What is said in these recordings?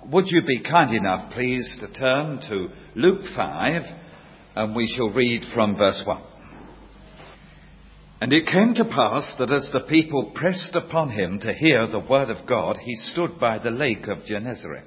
Would you be kind enough, please, to turn to Luke 5, and we shall read from verse 1. And it came to pass that as the people pressed upon him to hear the word of God, he stood by the lake of Gennesaret,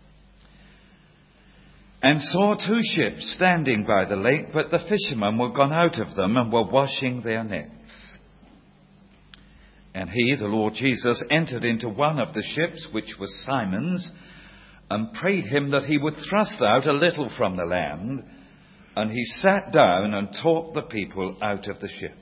and saw 2 ships standing by the lake, but the fishermen were gone out of them and were washing their nets. And he, the Lord Jesus, entered into one of the ships, which was Simon's, and prayed him that he would thrust out a little from the land. And he sat down and taught the people out of the ship.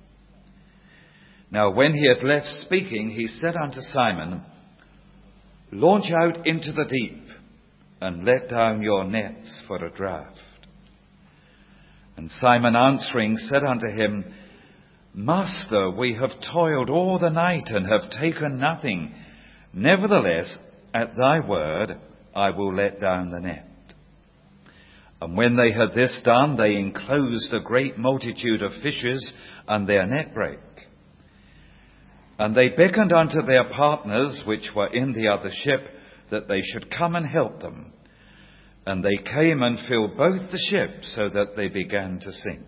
Now when he had left speaking, he said unto Simon, Launch out into the deep, and let down your nets for a draught. And Simon answering said unto him, Master, we have toiled all the night and have taken nothing. Nevertheless, at thy word, I will let down the net. And when they had this done, they enclosed a great multitude of fishes, and their net brake. And they beckoned unto their partners, which were in the other ship, that they should come and help them. And they came and filled both the ships, so that they began to sink.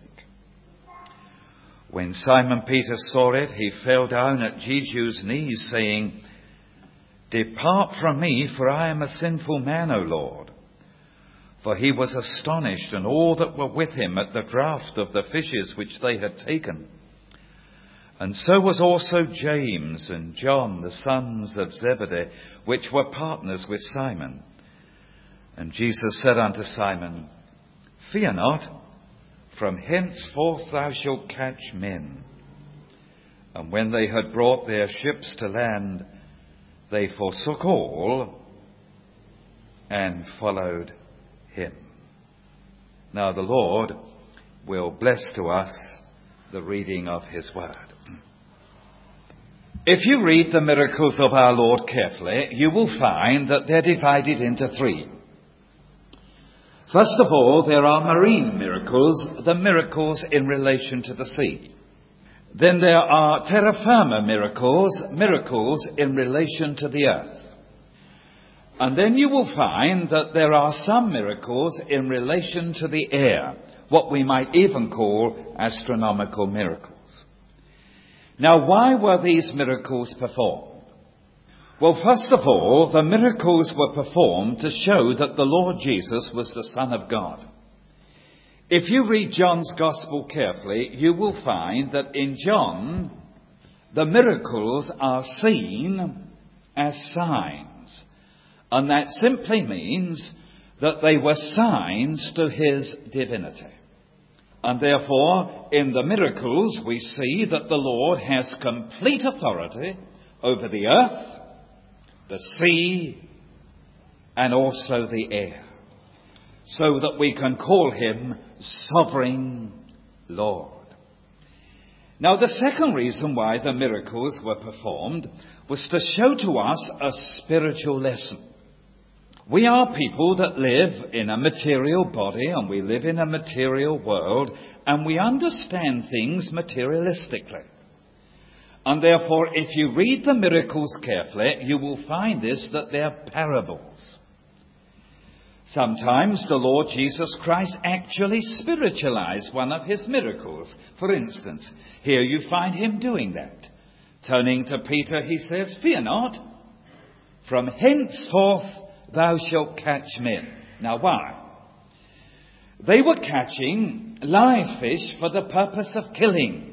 When Simon Peter saw it, he fell down at Jesus' knees, saying, Depart from me, for I am a sinful man, O Lord. For he was astonished, and all that were with him, at the draught of the fishes which they had taken. And so was also James and John, the sons of Zebedee, which were partners with Simon. And Jesus said unto Simon, Fear not, from henceforth thou shalt catch men. And when they had brought their ships to land, they forsook all and followed him. Now the Lord will bless to us the reading of his word. If you read the miracles of our Lord carefully, you will find that they're divided into 3. First of all, there are marine miracles, the miracles in relation to the sea. Then there are terra firma miracles, miracles in relation to the earth. And then you will find that there are some miracles in relation to the air, what we might even call astronomical miracles. Now, why were these miracles performed? Well, first of all, the miracles were performed to show that the Lord Jesus was the Son of God. If you read John's Gospel carefully, you will find that in John, the miracles are seen as signs. And that simply means that they were signs to his divinity. And therefore, in the miracles, we see that the Lord has complete authority over the earth, the sea, and also the air, so that we can call him Sovereign Lord. Now, the second reason why the miracles were performed was to show to us a spiritual lesson. We are people that live in a material body, and we live in a material world, and we understand things materialistically. And therefore, if you read the miracles carefully, you will find this, that they're parables. Sometimes the Lord Jesus Christ actually spiritualized one of his miracles. For instance, here you find him doing that. Turning to Peter, he says, Fear not, from henceforth thou shalt catch men. Now why? They were catching live fish for the purpose of killing.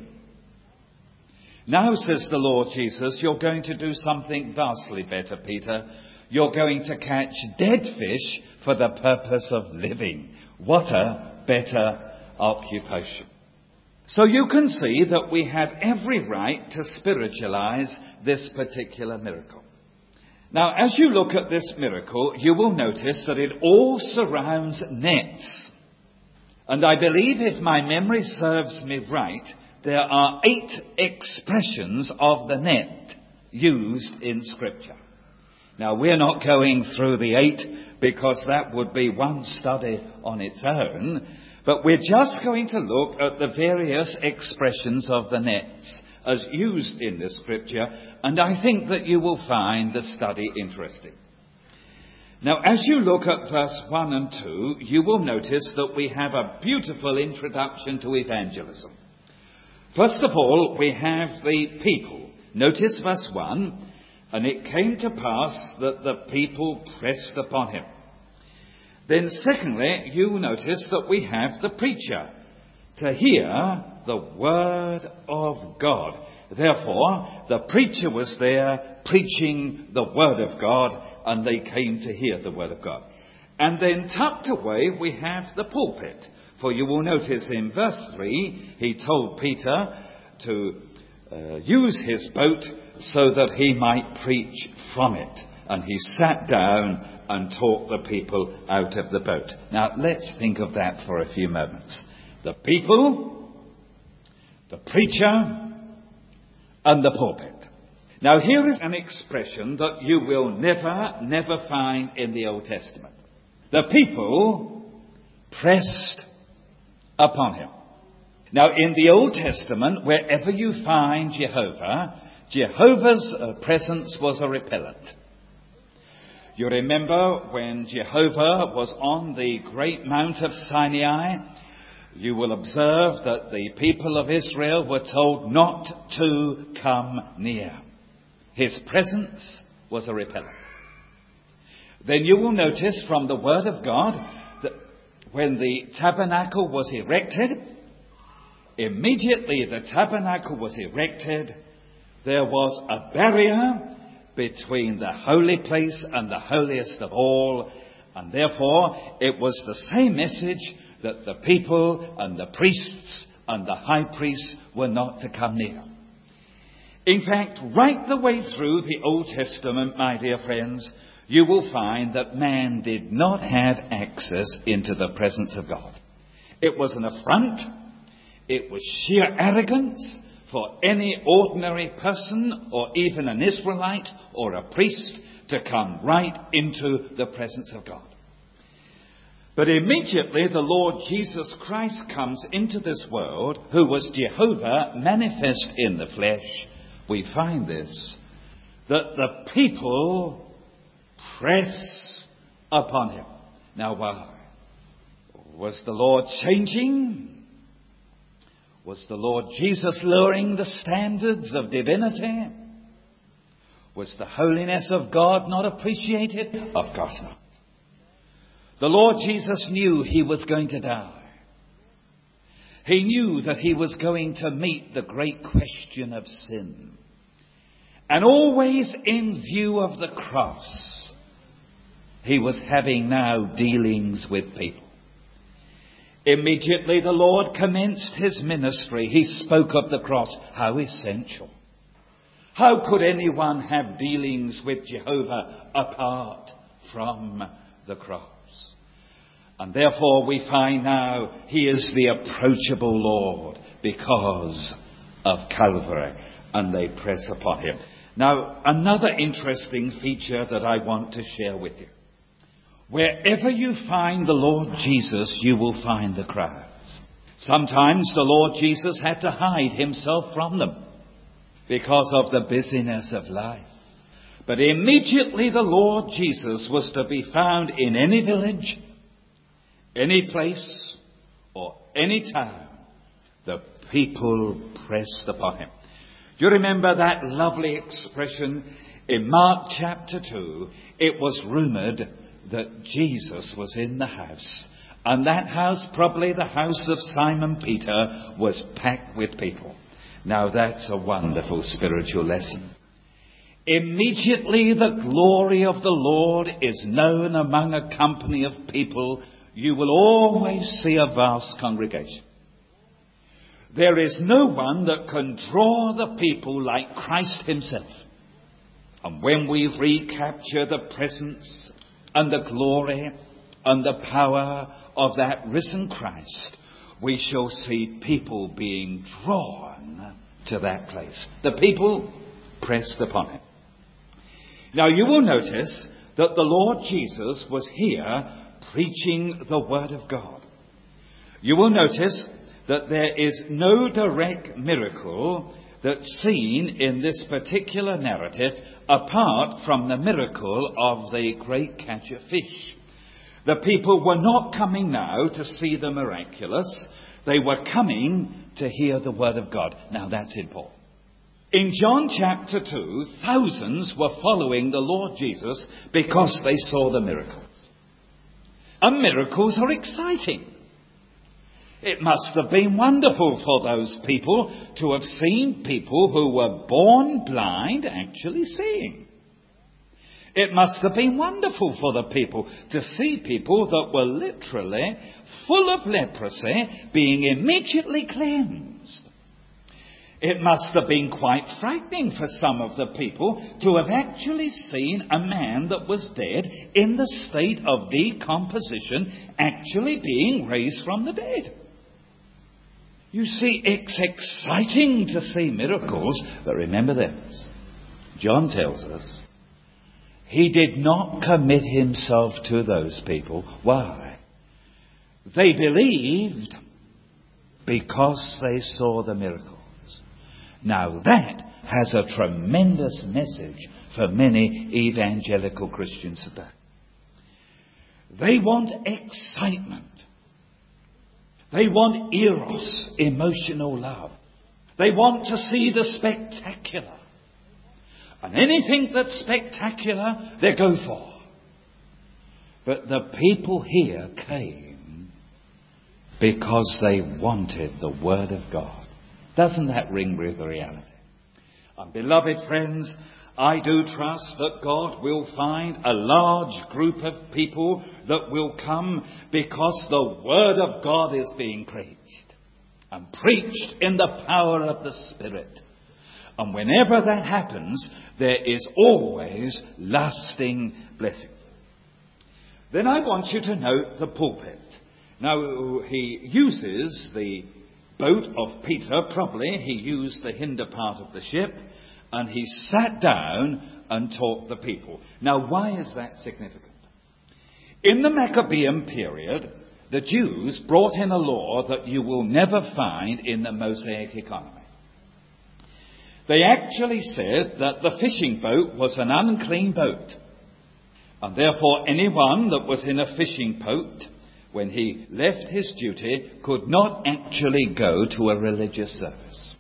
Now, says the Lord Jesus, you're going to do something vastly better, Peter. You're going to catch dead fish for the purpose of living. What a better occupation. So you can see that we have every right to spiritualize this particular miracle. Now, as you look at this miracle, you will notice that it all surrounds nets. And I believe, if my memory serves me right, there are 8 expressions of the net used in Scripture. Now, we're not going through the 8 because that would be one study on its own, but we're just going to look at the various expressions of the nets as used in the Scripture, and I think that you will find the study interesting. Now, as you look at verse 1 and 2, you will notice that we have a beautiful introduction to evangelism. First of all, we have the people. Notice verse 1, and it came to pass that the people pressed upon him. Then secondly, you notice that we have the preacher to hear the word of God. Therefore, the preacher was there preaching the word of God, and they came to hear the word of God. And then tucked away we have the pulpit. For you will notice in verse 3, he told Peter to use his boat so that he might preach from it. And he sat down and taught the people out of the boat. Now, let's think of that for a few moments. The people, the preacher, and the pulpit. Now, here is an expression that you will never find in the Old Testament. The people pressed upon him. Now, in the Old Testament, wherever you find Jehovah, Jehovah's presence was a repellent. You remember when Jehovah was on the great Mount of Sinai, you will observe that the people of Israel were told not to come near. His presence was a repellent. Then you will notice from the Word of God that when the tabernacle was erected, immediately the tabernacle was erected, there was a barrier between the holy place and the holiest of all, and therefore it was the same message that the people and the priests and the high priests were not to come near. In fact, right the way through the Old Testament, my dear friends, you will find that man did not have access into the presence of God. It was an affront. It was sheer arrogance for any ordinary person or even an Israelite or a priest to come right into the presence of God. But immediately the Lord Jesus Christ comes into this world, who was Jehovah manifest in the flesh. We find this, that the people press upon him. Now, was the Lord changing? Was the Lord Jesus lowering the standards of divinity? Was the holiness of God not appreciated? Of course not. The Lord Jesus knew he was going to die. He knew that he was going to meet the great question of sin. And always in view of the cross, he was having now dealings with people. Immediately the Lord commenced his ministry. He spoke of the cross. How essential. How could anyone have dealings with Jehovah apart from the cross? And therefore we find now he is the approachable Lord because of Calvary, and they press upon him. Now, another interesting feature that I want to share with you. Wherever you find the Lord Jesus, you will find the crowds. Sometimes the Lord Jesus had to hide himself from them because of the busyness of life. But immediately the Lord Jesus was to be found in any village, any place, or any town. The people pressed upon him. Do you remember that lovely expression in Mark chapter 2? It was rumoured that Jesus was in the house. And that house, probably the house of Simon Peter, was packed with people. Now that's a wonderful spiritual lesson. Immediately the glory of the Lord is known among a company of people, you will always see a vast congregation. There is no one that can draw the people like Christ himself. And when we recapture the presence and the glory and the power of that risen Christ, we shall see people being drawn to that place. The people pressed upon him. Now you will notice that the Lord Jesus was here preaching the Word of God. You will notice that there is no direct miracle that's seen in this particular narrative apart from the miracle of the great catch of fish. The people were not coming now to see the miraculous. They were coming to hear the word of God. Now that's important. In John chapter 2, thousands were following the Lord Jesus because they saw the miracles. And miracles are exciting. It must have been wonderful for those people to have seen people who were born blind actually seeing. It must have been wonderful for the people to see people that were literally full of leprosy being immediately cleansed. It must have been quite frightening for some of the people to have actually seen a man that was dead in the state of decomposition actually being raised from the dead. You see, it's exciting to see miracles, but remember this. John tells us he did not commit himself to those people. Why? They believed because they saw the miracles. Now that has a tremendous message for many evangelical Christians today. They want excitement. They want eros, emotional love. They want to see the spectacular. And anything that's spectacular, they go for. But the people here came because they wanted the Word of God. Doesn't that ring with reality? And beloved friends, I do trust that God will find a large group of people that will come because the Word of God is being preached. And preached in the power of the Spirit. And whenever that happens, there is always lasting blessing. Then I want you to note the pulpit. Now, he uses the boat of Peter, probably he used the hinder part of the ship, and he sat down and taught the people. Now, why is that significant? In the Maccabean period, the Jews brought in a law that you will never find in the Mosaic economy. They actually said that the fishing boat was an unclean boat, and therefore anyone that was in a fishing boat, when he left his duty, could not actually go to a religious service.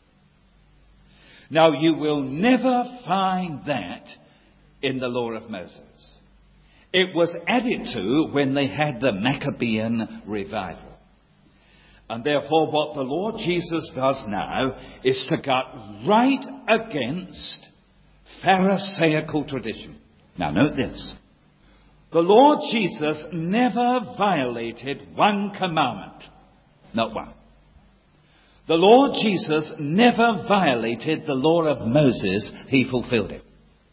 Now, you will never find that in the law of Moses. It was added to when they had the Maccabean revival. And therefore, what the Lord Jesus does now is to gut right against Pharisaical tradition. Now, note this. The Lord Jesus never violated one commandment. Not one. The Lord Jesus never violated the law of Moses. He fulfilled it.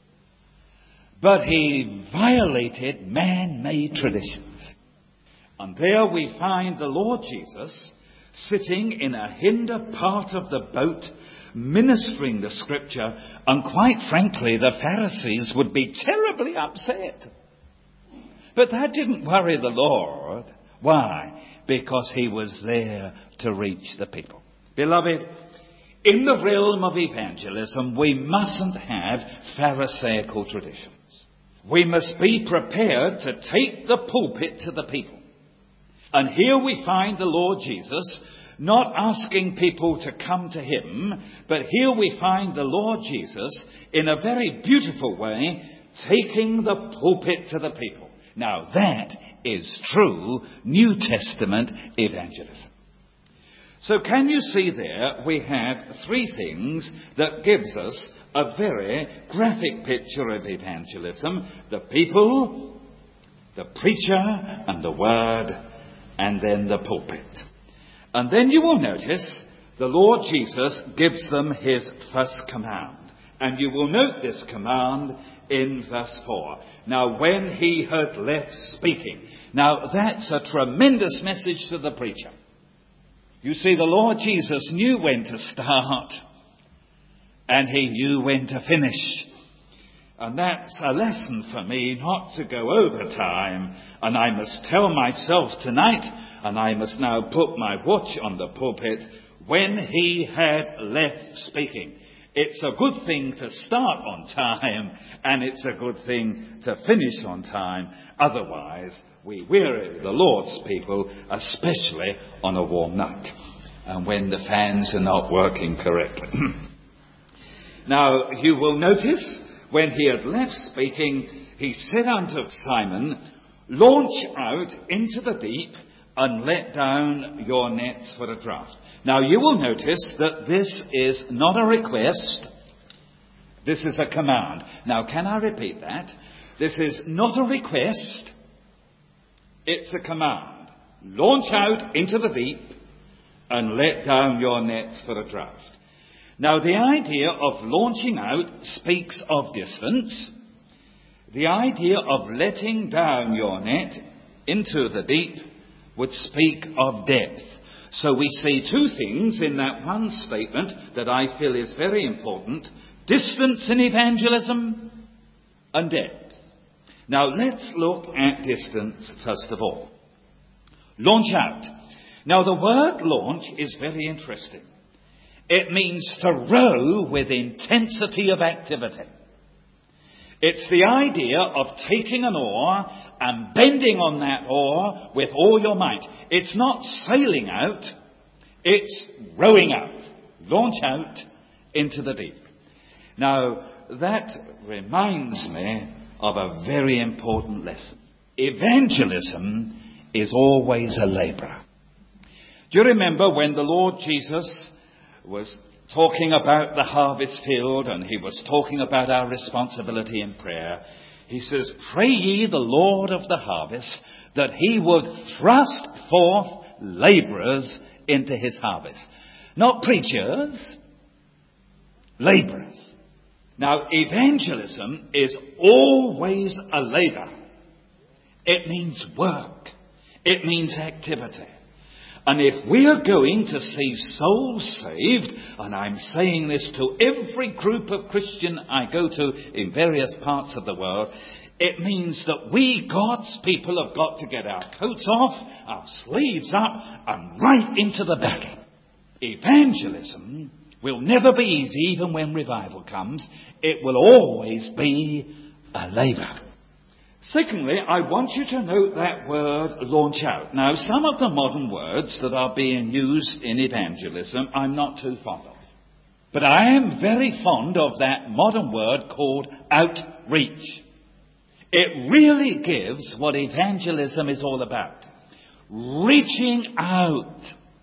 But he violated man-made traditions. And there we find the Lord Jesus sitting in a hinder part of the boat, ministering the Scripture, and quite frankly, the Pharisees would be terribly upset. But that didn't worry the Lord. Why? Because he was there to reach the people. Beloved, in the realm of evangelism, we mustn't have Pharisaical traditions. We must be prepared to take the pulpit to the people. And here we find the Lord Jesus not asking people to come to him, but here we find the Lord Jesus in a very beautiful way taking the pulpit to the people. Now that is true New Testament evangelism. So can you see there we have three things that gives us a very graphic picture of evangelism. The people, the preacher and the word, and then the pulpit. And then you will notice the Lord Jesus gives them his first command. And you will note this command in verse 4. Now, when he had left speaking. Now, that's a tremendous message to the preacher. You see, the Lord Jesus knew when to start, and he knew when to finish. And that's a lesson for me, not to go over time. And I must tell myself tonight, and I must now put my watch on the pulpit, when he had left speaking. It's a good thing to start on time, and it's a good thing to finish on time. Otherwise, we weary the Lord's people, especially on a warm night, and when the fans are not working correctly. Now, you will notice, when he had left speaking, he said unto Simon, "Launch out into the deep, and let down your nets for a draught." Now, you will notice that this is not a request. This is a command. Now, can I repeat that? This is not a request. It's a command. Launch out into the deep and let down your nets for a draught. Now, the idea of launching out speaks of distance. The idea of letting down your net into the deep would speak of depth. So we see two things in that one statement that I feel is very important: distance in evangelism and depth. Now let's look at distance first of all. Launch out. Now the word launch is very interesting. It means to row with intensity of activity. It's the idea of taking an oar and bending on that oar with all your might. It's not sailing out, it's rowing out. Launch out into the deep. Now, that reminds me of a very important lesson. Evangelism is always a labourer. Do you remember when the Lord Jesus was talking about the harvest field, and he was talking about our responsibility in prayer? He says, "Pray ye the Lord of the harvest that he would thrust forth labourers into his harvest." Not preachers, labourers. Now, evangelism is always a labour. It means work. It means activity. And if we are going to see souls saved, and I'm saying this to every group of Christian I go to in various parts of the world, it means that we, God's people, have got to get our coats off, our sleeves up, and right into the battle. Evangelism will never be easy, even when revival comes. It will always be a labour. Secondly, I want you to note that word launch out. Now, some of the modern words that are being used in evangelism I'm not too fond of. But I am very fond of that modern word called outreach. It really gives what evangelism is all about. Reaching out.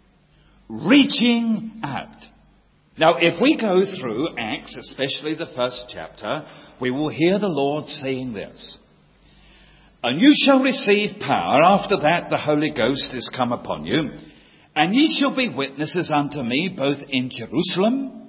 Reaching out. Now, if we go through Acts, especially the first chapter, we will hear the Lord saying this: "And you shall receive power. After that the Holy Ghost is come upon you. And ye shall be witnesses unto me both in Jerusalem,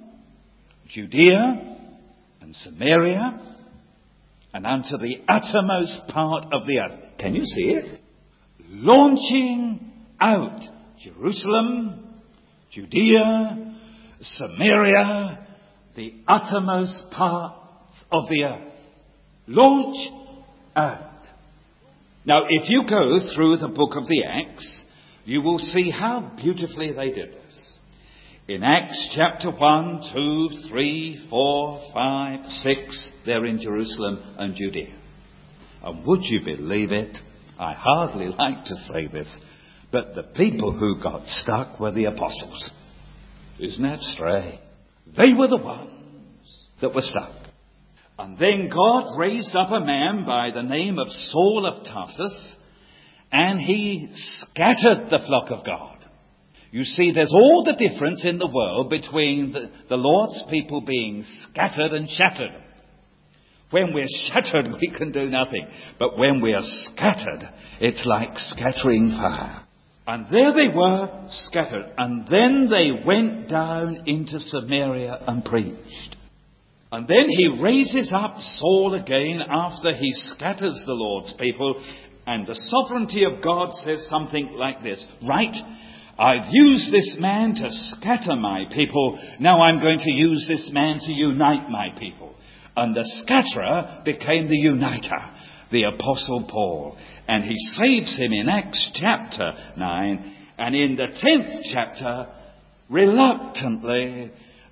Judea, and Samaria, and unto the uttermost part of the earth." Can you see it? Launching out. Jerusalem, Judea, Samaria, the uttermost parts of the earth. Launch out. Now, if you go through the book of the Acts, you will see how beautifully they did this. In Acts chapter 1, 2, 3, 4, 5, 6, they're in Jerusalem and Judea. And would you believe it? I hardly like to say this, but the people who got stuck were the apostles. Isn't that strange? They were the ones that were stuck. And then God raised up a man by the name of Saul of Tarsus, and he scattered the flock of God. You see, there's all the difference in the world between the Lord's people being scattered and shattered. When we're shattered, we can do nothing. But when we are scattered, it's like scattering fire. And there they were, scattered. And then they went down into Samaria and preached. And then he raises up Saul again after he scatters the Lord's people. And the sovereignty of God says something like this: "Right, I've used this man to scatter my people. Now I'm going to use this man to unite my people." And the scatterer became the uniter, the Apostle Paul. And he saves him in Acts chapter 9. And in the 10th chapter, reluctantly,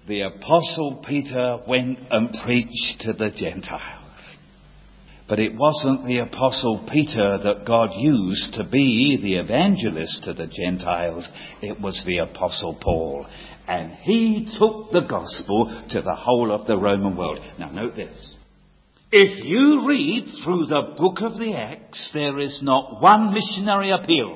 the Apostle Peter went and preached to the Gentiles. But it wasn't the Apostle Peter that God used to be the evangelist to the Gentiles. It was the Apostle Paul. And he took the gospel to the whole of the Roman world. Now note this. If you read through the book of the Acts, there is not one missionary appeal.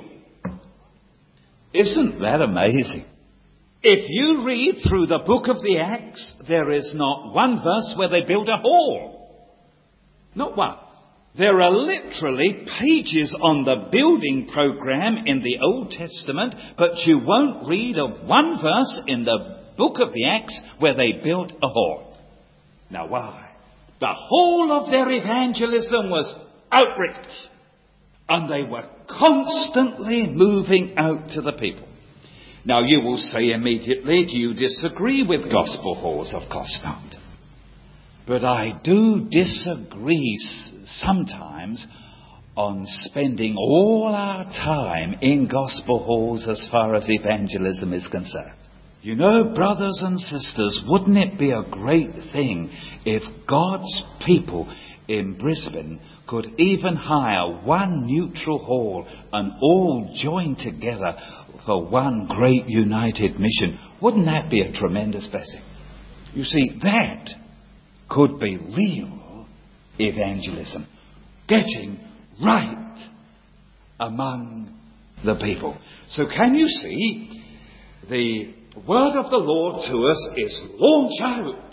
Isn't that amazing? If you read through the book of the Acts, there is not one verse where they build a hall. Not one. There are literally pages on the building program in the Old Testament, but you won't read of one verse in the book of the Acts where they built a hall. Now why? The whole of their evangelism was outreach. And they were constantly moving out to the people. Now you will say immediately, do you disagree with gospel halls? Of course not. But I do disagree sometimes on spending all our time in gospel halls as far as evangelism is concerned. You know, brothers and sisters, wouldn't it be a great thing if God's people in Brisbane could even hire one neutral hall and all join together for one great united mission? Wouldn't that be a tremendous blessing? You see, that could be real evangelism. Getting right among the people. So can you see, the word of the Lord to us is launch out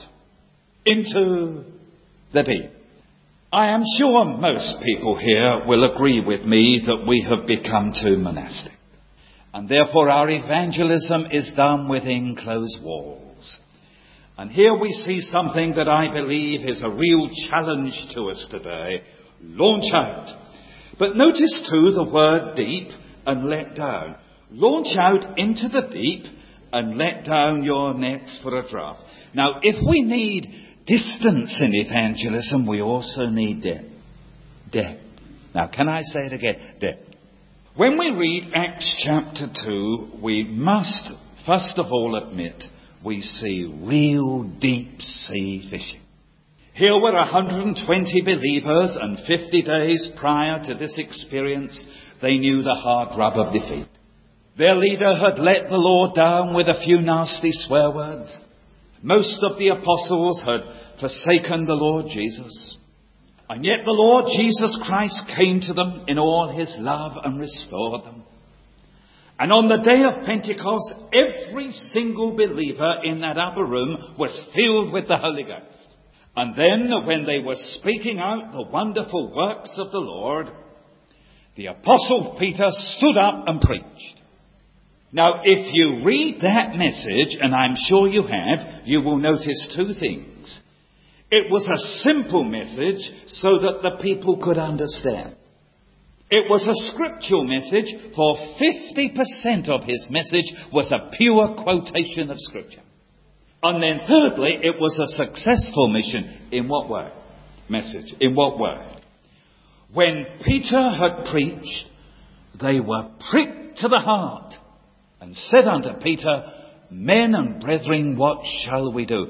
into the deep. I am sure most people here will agree with me that we have become too monastic. And therefore our evangelism is done within closed walls. And here we see something that I believe is a real challenge to us today. Launch out. But notice too the word deep and let down. Launch out into the deep and let down your nets for a draught. Now, if we need distance in evangelism, we also need depth. Depth. Now, can I say it again? Depth. When we read Acts chapter 2, we must first of all admit we see real deep sea fishing. Here were 120 believers, and 50 days prior to this experience, they knew the hard rub of defeat. Their leader had let the Lord down with a few nasty swear words. Most of the apostles had forsaken the Lord Jesus. And yet the Lord Jesus Christ came to them in all his love and restored them. And on the day of Pentecost, every single believer in that upper room was filled with the Holy Ghost. And then when they were speaking out the wonderful works of the Lord, the Apostle Peter stood up and preached. Now, if you read that message, and I'm sure you have, you will notice two things. It was a simple message so that the people could understand. It was a scriptural message, for 50% of his message was a pure quotation of Scripture. And then thirdly, it was a successful mission. In what way? Message. In what way? When Peter had preached, they were pricked to the heart and said unto Peter, Men and brethren, what shall we do?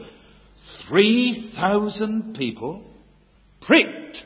3,000 people pricked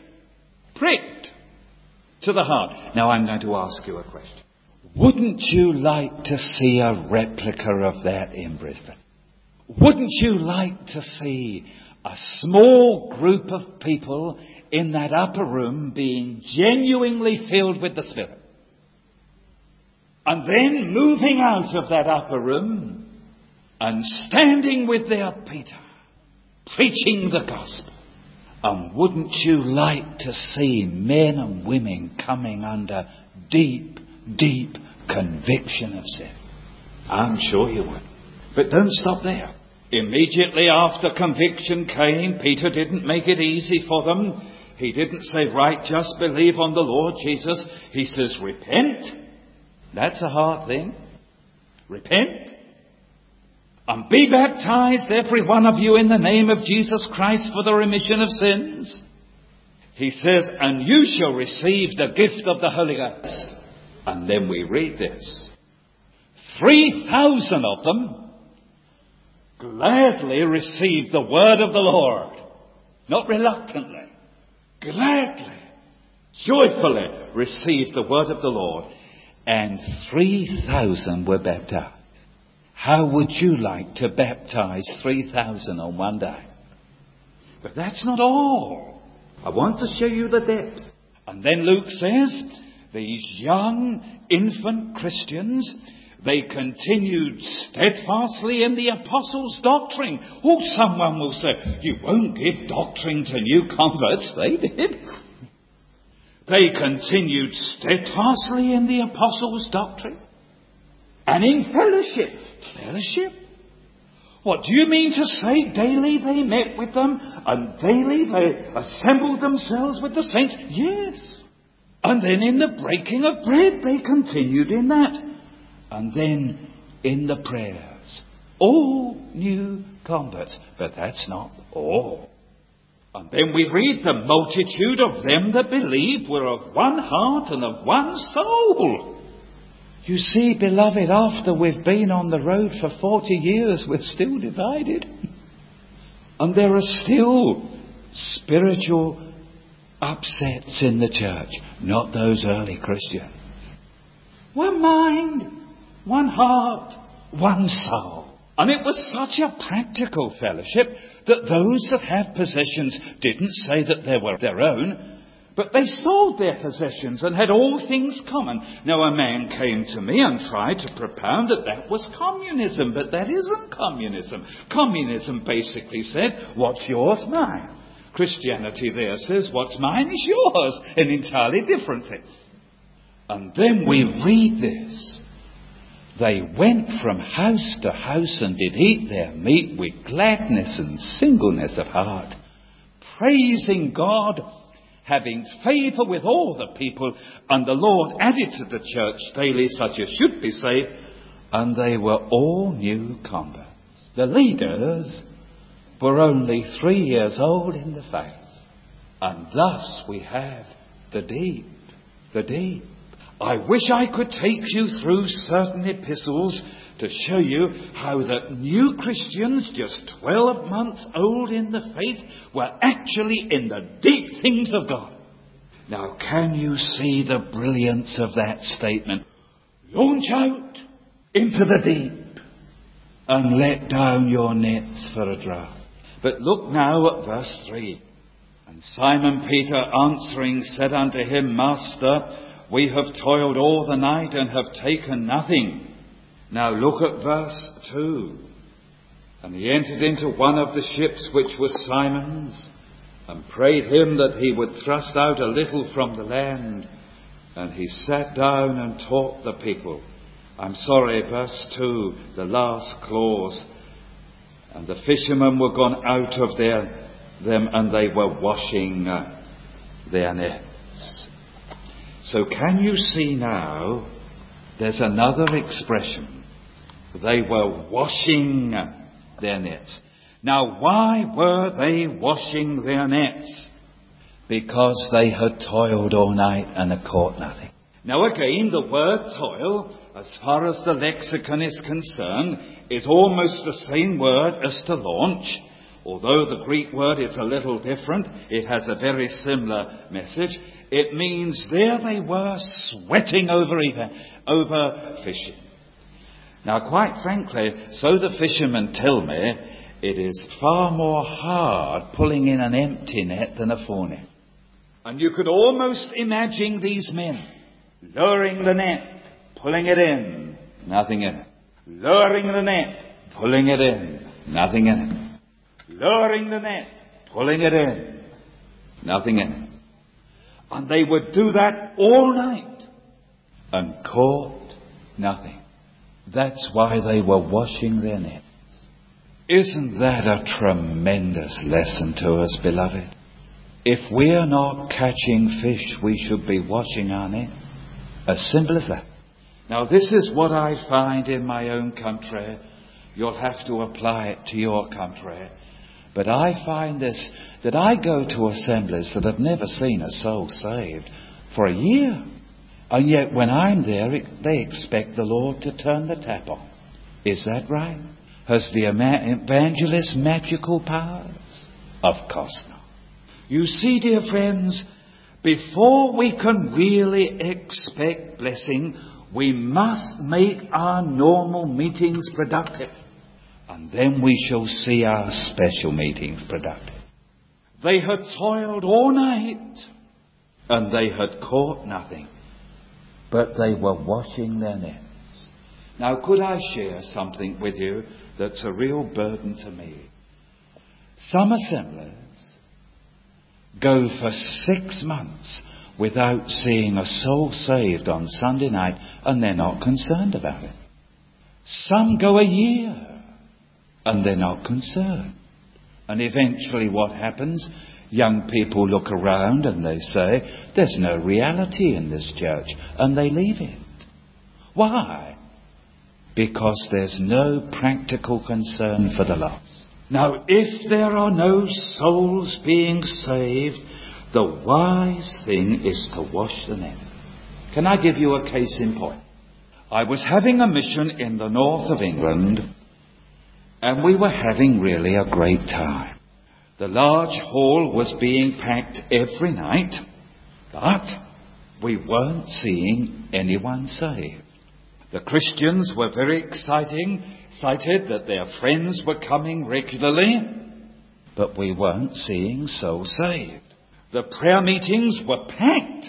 to the heart. Now I'm going to ask you a question. Wouldn't you like to see a replica of that in Brisbane? Wouldn't you like to see a small group of people in that upper room being genuinely filled with the Spirit? And then moving out of that upper room and standing with their Peter, preaching the gospel. And wouldn't you like to see men and women coming under deep, deep conviction of sin? I'm sure you would. But don't stop there. Immediately after conviction came, Peter didn't make it easy for them. He didn't say, right, just believe on the Lord Jesus. He says, repent. That's a hard thing. Repent. And be baptized, every one of you, in the name of Jesus Christ for the remission of sins. He says, and you shall receive the gift of the Holy Ghost. And then we read this. 3,000 of them gladly received the word of the Lord. Not reluctantly. Gladly, joyfully received the word of the Lord. And 3,000 were baptized. How would you like to baptize 3,000 on one day? But that's not all. I want to show you the depth. And then Luke says, these young infant Christians, they continued steadfastly in the apostles' doctrine. Oh, someone will say, you won't give doctrine to new converts. They did. They continued steadfastly in the apostles' doctrine and in fellowship. Fellowship? What do you mean to say daily they met with them and daily they assembled themselves with the saints? Yes. And then in the breaking of bread they continued in that. And then in the prayers. All new converts. But that's not all. And then we read the multitude of them that believed were of one heart and of one soul. You see, beloved, after we've been on the road for 40 years, we're still divided. And there are still spiritual upsets in the church. Not those early Christians. One mind, one heart, one soul. And it was such a practical fellowship that those that had possessions didn't say that they were their own, but they sold their possessions and had all things common. Now a man came to me and tried to propound that that was communism, but that isn't communism. Communism basically said, what's yours, mine. Christianity there says, what's mine is yours, an entirely different thing. And then we read this. They went from house to house and did eat their meat with gladness and singleness of heart, praising God, having favour with all the people, and the Lord added to the church daily such as should be saved, and they were all new converts. The leaders were only 3 years old in the faith, and thus we have the deep, the deep. I wish I could take you through certain epistles to show you how that new Christians, just 12 months old in the faith, were actually in the deep things of God. Now, can you see the brilliance of that statement? Launch out into the deep and let down your nets for a draught. But look now at verse 3. And Simon Peter answering said unto him, Master, we have toiled all the night and have taken nothing. Now look at verse 2. And he entered into one of the ships which was Simon's, and prayed him that he would thrust out a little from the land. And he sat down and taught the people. I'm sorry, verse 2, the last clause. And the fishermen were gone out of them, and they were washing their nets. So can you see now, there's another expression. They were washing their nets. Now, why were they washing their nets? Because they had toiled all night and had caught nothing. Now again, the word toil, as far as the lexicon is concerned, is almost the same word as to launch. Although the Greek word is a little different, it has a very similar message. It means there they were sweating over fishing. Now, quite frankly, so the fishermen tell me, it is far more hard pulling in an empty net than a full net. And you could almost imagine these men lowering the net, pulling it in, nothing in it. Lowering the net, pulling it in, nothing in it. Lowering the net, pulling it in, nothing in it. And they would do that all night and caught nothing. That's why they were washing their nets. Isn't that a tremendous lesson to us, beloved? If we are not catching fish, we should be washing our net. As simple as that. Now, this is what I find in my own country. You'll have to apply it to your country. But I find this, that I go to assemblies that have never seen a soul saved for a year. And yet when I'm there, they expect the Lord to turn the tap on. Is that right? Has the evangelist magical powers? Of course not. You see, dear friends, before we can really expect blessing, we must make our normal meetings productive. And then we shall see our special meetings productive. They had toiled all night and they had caught nothing, but they were washing their nets. Now, could I share something with you that's a real burden to me? Some assemblies go for 6 months without seeing a soul saved on Sunday night, and they're not concerned about it. Some go a year and they're not concerned. And eventually what happens? Young people look around and they say, there's no reality in this church, and they leave it. Why? Because there's no practical concern for the lost. Now, if there are no souls being saved, the wise thing is to wash the net. Can I give you a case in point? I was having a mission in the north of England, and we were having really a great time. The large hall was being packed every night, but we weren't seeing anyone saved. The Christians were very excited that their friends were coming regularly, but we weren't seeing souls saved. The prayer meetings were packed.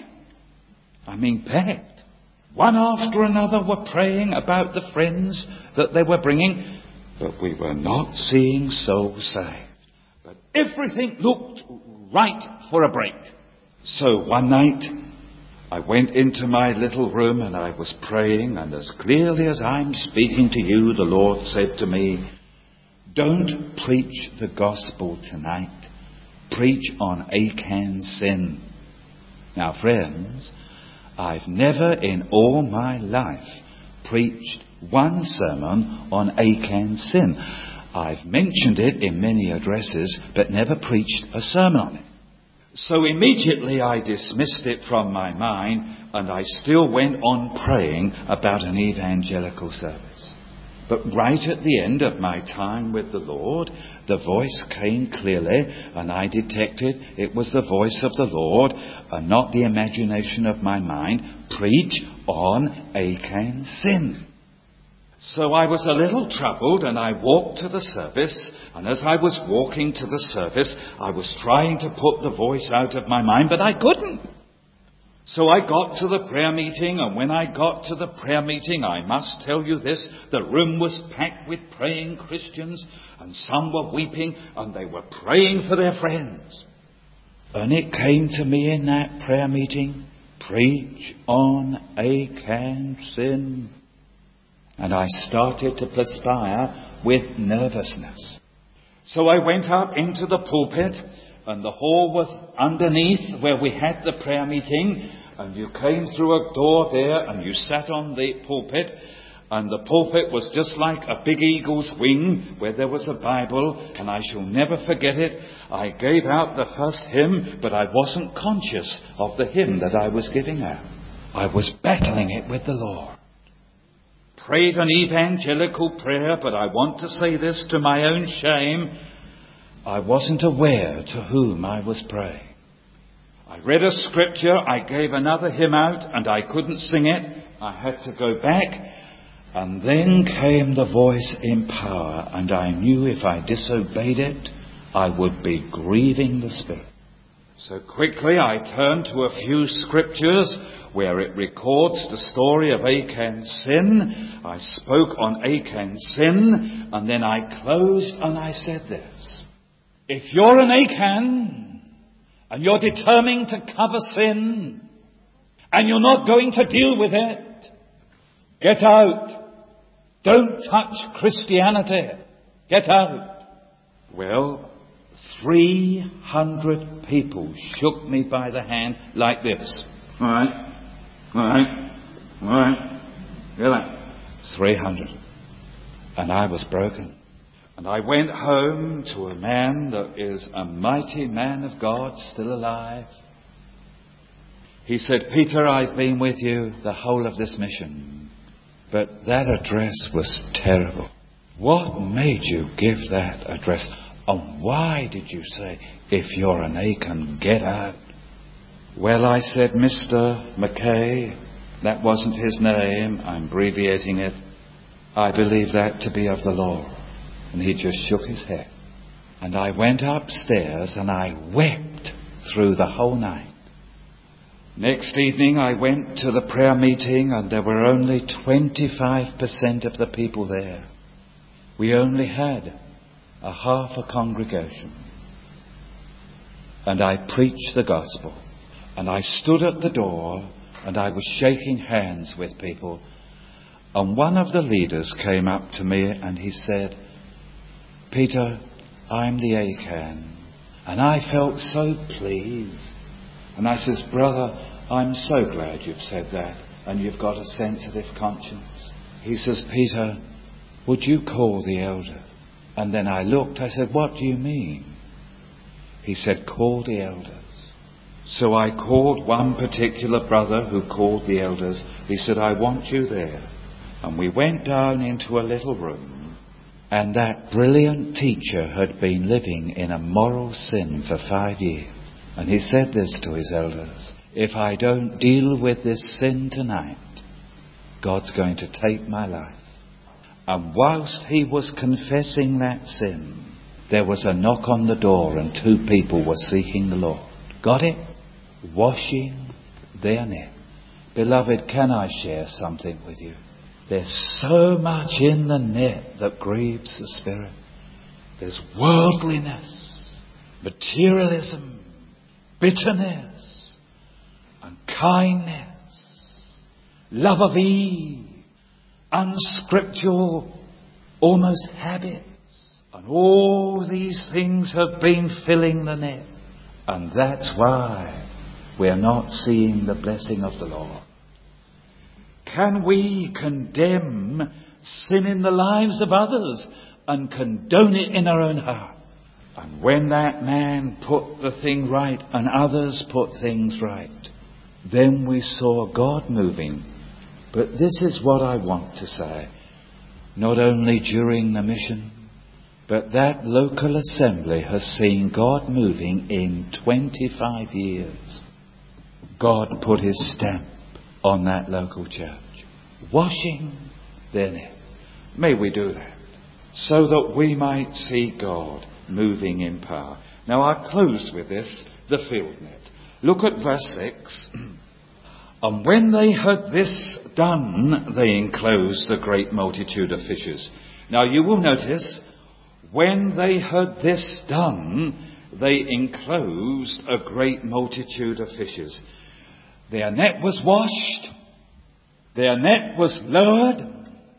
I mean packed. One after another were praying about the friends that they were bringing, but we were not seeing souls saved. But everything looked right for a break. So one night, I went into my little room and I was praying, and as clearly as I'm speaking to you, the Lord said to me, don't preach the gospel tonight. Preach on Achan's sin. Now, friends, I've never in all my life preached one sermon on Achan's sin. I've mentioned it in many addresses, but never preached a sermon on it. So immediately I dismissed it from my mind, and I still went on praying about an evangelical service. But right at the end of my time with the Lord, the voice came clearly, and I detected it was the voice of the Lord and not the imagination of my mind. Preach on Achan's sin. So I was a little troubled, and I walked to the service, and as I was walking to the service, I was trying to put the voice out of my mind, but I couldn't. So I got to the prayer meeting, and when I got to the prayer meeting, I must tell you this, the room was packed with praying Christians, and some were weeping, and they were praying for their friends. And it came to me in that prayer meeting, preach on Achan's sin. And I started to perspire with nervousness. So I went up into the pulpit, and the hall was underneath where we had the prayer meeting, and you came through a door there and you sat on the pulpit, and the pulpit was just like a big eagle's wing where there was a Bible, and I shall never forget it. I gave out the first hymn, but I wasn't conscious of the hymn that I was giving out. I was battling it with the Lord. Prayed an evangelical prayer, but I want to say this to my own shame, I wasn't aware to whom I was praying. I read a scripture, I gave another hymn out, and I couldn't sing it. I had to go back, and then came the voice in power, and I knew if I disobeyed it, I would be grieving the Spirit. So quickly I turned to a few scriptures where it records the story of Achan's sin. I spoke on Achan's sin, and then I closed and I said this. If you're an Achan, and you're determined to cover sin, and you're not going to deal with it, get out. Don't touch Christianity. Get out. Well, 300 people shook me by the hand like this. All right. 300. And I was broken. And I went home to a man that is a mighty man of God, still alive. He said, Peter, I've been with you the whole of this mission, but that address was terrible. What made you give that address? And why did you say, if you're an Achan, get out? Well, I said, Mr. Mackay, that wasn't his name, I'm abbreviating it. I believe that to be of the Lord. And he just shook his head. And I went upstairs and I wept through the whole night. Next evening I went to the prayer meeting and there were only 25% of the people there. We only had a half a congregation. And I preached the gospel. And I stood at the door and I was shaking hands with people. And one of the leaders came up to me and he said, Peter, I'm the Achan. And I felt so pleased. And I says, brother, I'm so glad you've said that and you've got a sensitive conscience. He says, Peter, would you call the elder? And then I looked, I said, what do you mean? He said, call the elders. So I called one particular brother who called the elders. He said, I want you there. And we went down into a little room. And that brilliant teacher had been living in a moral sin for 5 years. And he said this to his elders, if I don't deal with this sin tonight, God's going to take my life. And whilst he was confessing that sin, there was a knock on the door and 2 people were seeking the Lord. Got it? Washing their net. Beloved, can I share something with you? There's so much in the net that grieves the Spirit. There's worldliness, materialism, bitterness, unkindness, love of ease, unscriptural, almost habits. And all these things have been filling the net. And that's why we're not seeing the blessing of the Lord. Can we condemn sin in the lives of others and condone it in our own heart? And when that man put the thing right and others put things right, then we saw God moving. But this is what I want to say. Not only during the mission, but that local assembly has seen God moving in 25 years. God put his stamp on that local church, washing their net. May we do that, so that we might see God moving in power. Now I'll close with this, the field net. Look at verse 6. And when they had this done, they enclosed a great multitude of fishes. Now you will notice, when they had this done, they enclosed a great multitude of fishes. Their net was washed, their net was lowered,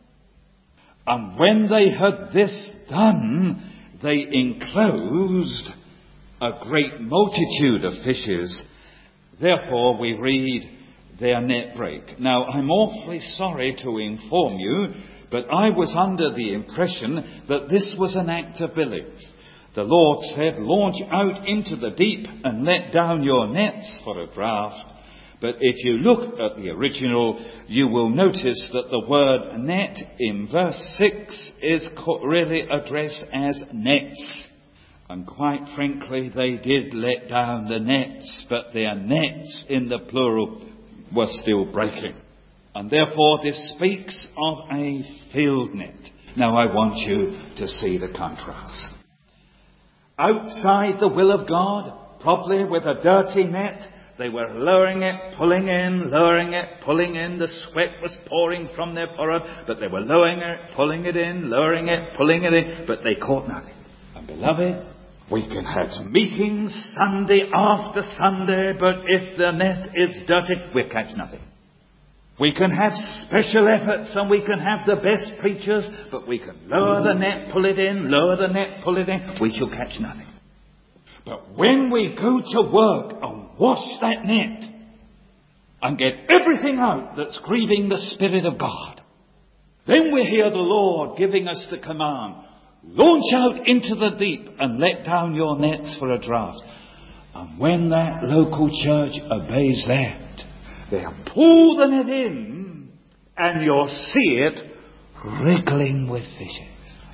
and when they had this done, they enclosed a great multitude of fishes. Therefore we read, their net brake. Now I'm awfully sorry to inform you, but I was under the impression that this was an act of belief. The Lord said, launch out into the deep and let down your nets for a draught. But if you look at the original, you will notice that the word net in verse 6 is really addressed as nets. And quite frankly, they did let down the nets, but their nets in the plural were still breaking. And therefore this speaks of a field net. Now I want you to see the contrast. Outside the will of God, probably with a dirty net, they were lowering it, pulling in, lowering it, pulling in. The sweat was pouring from their forehead, but they were lowering it, pulling it in, lowering it, pulling it in, but they caught nothing. And beloved, we can have meetings Sunday after Sunday, but if the net is dirty, we'll catch nothing. We can have special efforts and we can have the best preachers, but we can lower the net, pull it in, lower the net, pull it in, we shall catch nothing. But when we go to work and wash that net and get everything out that's grieving the Spirit of God, then we hear the Lord giving us the command, launch out into the deep and let down your nets for a draught. And when that local church obeys that, they'll pull the net in and you'll see it wriggling with fishes.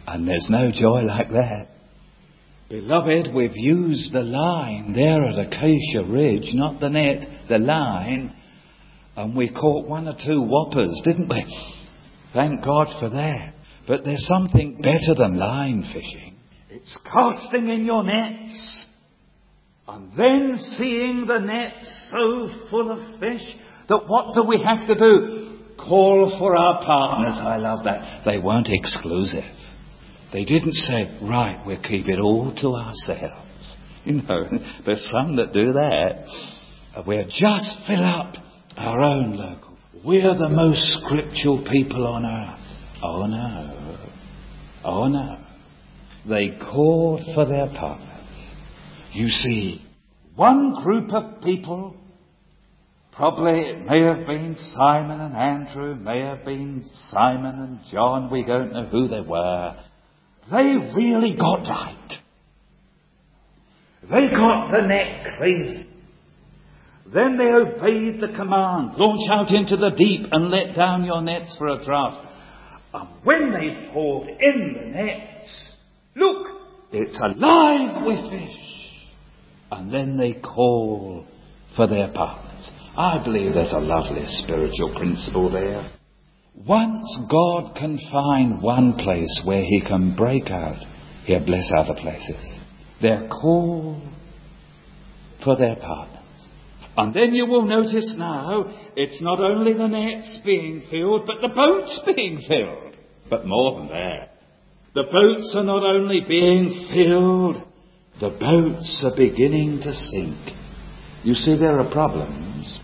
And there's no joy like that. Beloved, we've used the line there at Acacia Ridge, not the net, the line, and we caught 1 or 2 whoppers, didn't we? Thank God for that. But there's something better than line fishing. It's casting in your nets and then seeing the nets so full of fish that what do we have to do? Call for our partners. I love that. They weren't exclusive. They didn't say, right, we'll keep it all to ourselves. You know, there's some that do that. We'll just fill up our own local. We're the most scriptural people on earth. Oh no. Oh no. They called for their partners. You see, one group of people, probably it may have been Simon and Andrew, may have been Simon and John, we don't know who they were. They really got right. They got the net clean. Then they obeyed the command, launch out into the deep and let down your nets for a draught. And when they pulled in the nets, look, it's alive with fish. And then they call for their partners. I believe there's a lovely spiritual principle there. Once God can find one place where he can break out, he'll bless other places. They're called for their partners. And then you will notice now, it's not only the nets being filled, but the boats being filled. But more than that, the boats are not only being filled, the boats are beginning to sink. You see, there are problems.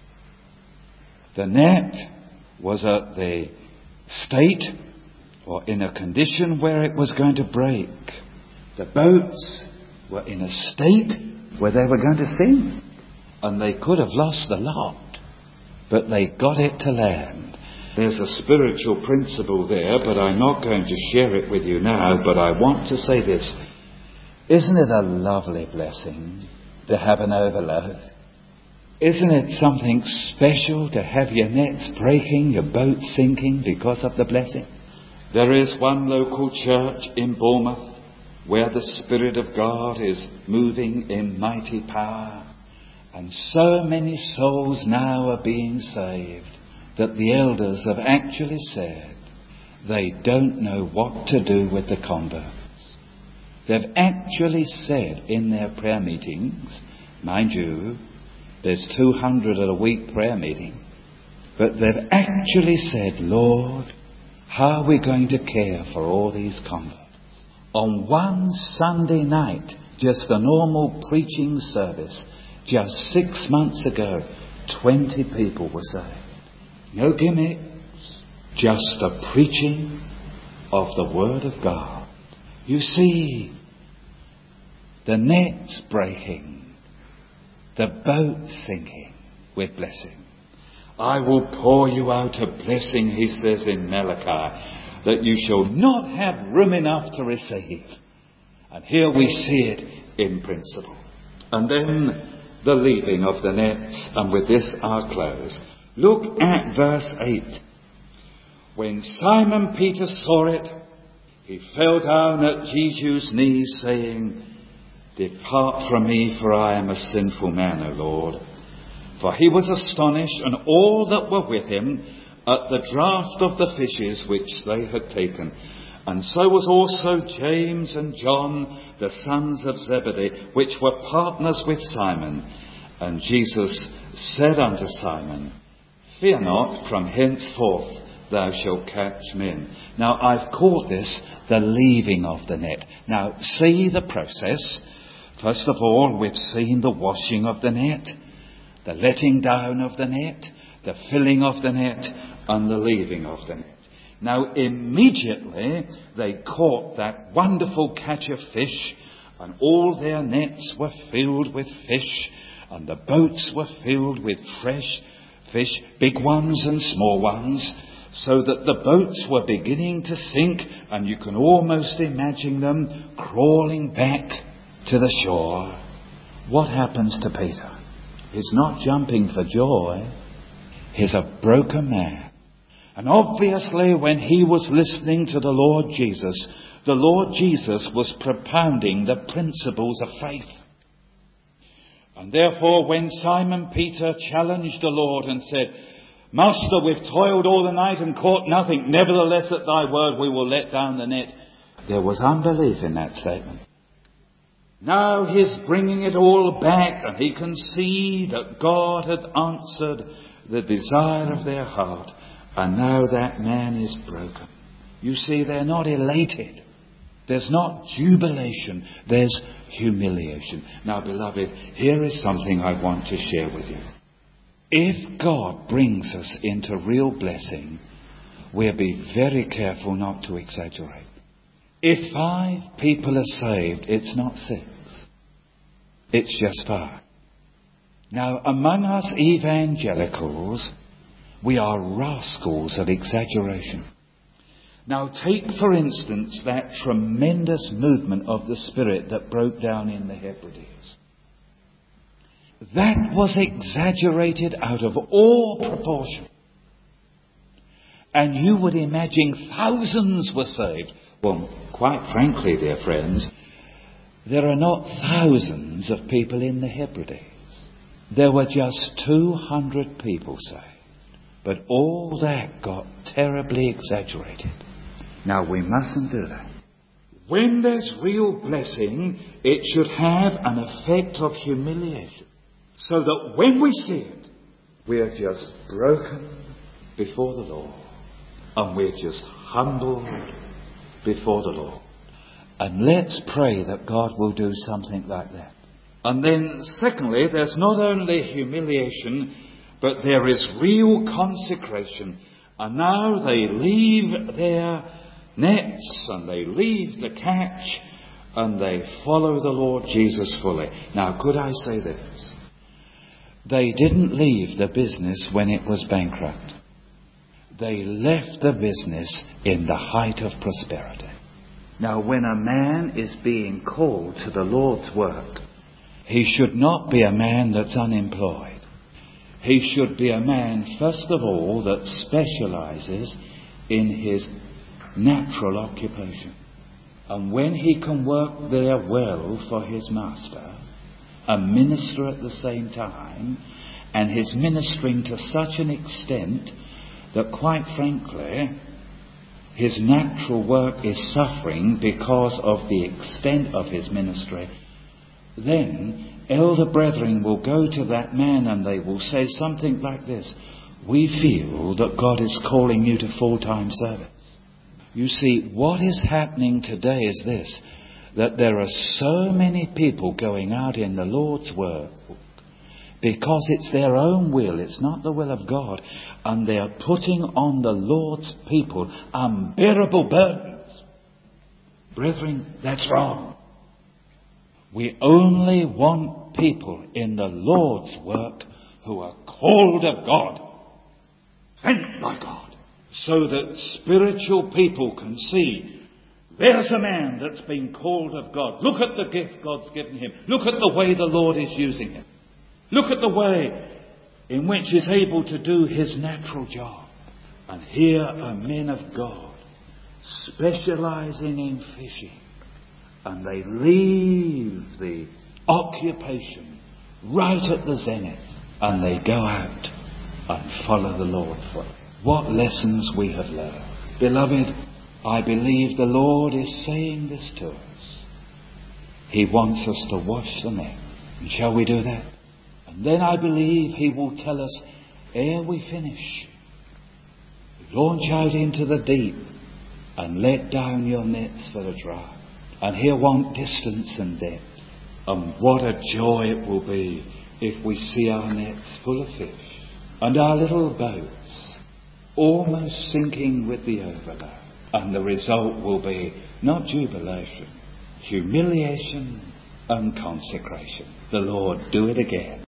The net was at the state or in a condition where it was going to break. The boats were in a state where they were going to sink. And they could have lost the lot, but they got it to land. There's a spiritual principle there, but I'm not going to share it with you now, but I want to say this. Isn't it a lovely blessing to have an overload? Isn't it something special to have your nets breaking, your boat sinking because of the blessing? There is one local church in Bournemouth where the Spirit of God is moving in mighty power. And so many souls now are being saved that the elders have actually said they don't know what to do with the converts. They've actually said in their prayer meetings, mind you, there's 200 at a week prayer meeting, but they've actually said, Lord, how are we going to care for all these converts? On one Sunday night, just a normal preaching service, just 6 months ago, 20 people were saved. No gimmicks, just a preaching of the Word of God. You see, the net's breaking, the boat sinking with blessing. I will pour you out a blessing, he says in Malachi, that you shall not have room enough to receive. And here we see it in principle. And then the leaving of the nets, and with this I'll close. Look at verse 8. When Simon Peter saw it, he fell down at Jesus' knees, saying, Depart from me, for I am a sinful man, O Lord. For he was astonished, and all that were with him, at the draught of the fishes which they had taken. And so was also James and John, the sons of Zebedee, which were partners with Simon. And Jesus said unto Simon, Fear not, from henceforth thou shalt catch men. Now I've called this the leaving of the net. Now see the process. First of all, we've seen the washing of the net, the letting down of the net, the filling of the net, and the leaving of the net. Now immediately they caught that wonderful catch of fish, and all their nets were filled with fish, and the boats were filled with fresh fish, big ones and small ones, so that the boats were beginning to sink, and you can almost imagine them crawling back to the shore. What happens to Peter? He's not jumping for joy. He's a broken man. And obviously when he was listening to the Lord Jesus, The Lord Jesus was propounding the principles of faith. And therefore, when Simon Peter challenged the Lord and said, "Master, we've toiled all the night and caught nothing. Nevertheless, at thy word we will let down the net," there was unbelief in that statement. Now he's bringing it all back, and he can see that God had answered the desire of their heart, and now that man is broken. You see, they're not elated. There's not jubilation. There's humiliation. Now, beloved, here is something I want to share with you. If God brings us into real blessing, we'll be very careful not to exaggerate. If 5 people are saved, it's not 6. It's just 5. Now, among us evangelicals, we are rascals at exaggeration. Now, take, for instance, that tremendous movement of the Spirit that broke down in the Hebrides. That was exaggerated out of all proportion. And you would imagine thousands were saved. Well, quite frankly, dear friends, there are not thousands of people in the Hebrides. There were just 200 people saved. But all that got terribly exaggerated. Now, we mustn't do that. When there's real blessing, it should have an effect of humiliation. So that when we see it, we're just broken before the Lord. And we're just humbled before the Lord. And let's pray that God will do something like that. And then, secondly, there's not only humiliation, but there is real consecration. And now they leave their nets and they leave the catch and they follow the Lord Jesus fully. Now, could I say this? They didn't leave the business when it was bankrupt. They left the business in the height of prosperity. Now, when a man is being called to the Lord's work, he should not be a man that's unemployed. He should be a man, first of all, that specializes in his natural occupation. And when he can work there well for his master and minister at the same time, and his ministering to such an extent that, quite frankly, his natural work is suffering because of the extent of his ministry, then elder brethren will go to that man and they will say something like this: "We feel that God is calling you to full-time service." You see, what is happening today is this, that there are so many people going out in the Lord's work because it's their own will, it's not the will of God, and they are putting on the Lord's people unbearable burdens. Brethren, that's wrong. We only want people in the Lord's work who are called of God, sent by God, so that spiritual people can see, there's a man that's been called of God. Look at the gift God's given him. Look at the way the Lord is using him. Look at the way in which he's able to do his natural job. And here are men of God specializing in fishing. And they leave the occupation right at the zenith. And they go out and follow the Lord for it. What lessons we have learned. Beloved, I believe the Lord is saying this to us. He wants us to wash the net. And shall we do that? And then I believe He will tell us, ere we finish, launch out into the deep and let down your nets for a draught. And He'll want distance and depth. And what a joy it will be if we see our nets full of fish and our little boats almost sinking with the overload. And the result will be not jubilation, humiliation and consecration. The Lord do it again.